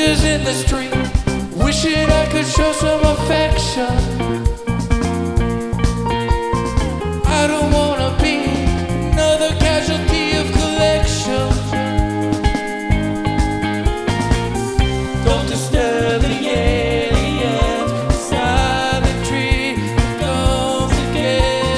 roses in the street, wishing I could show some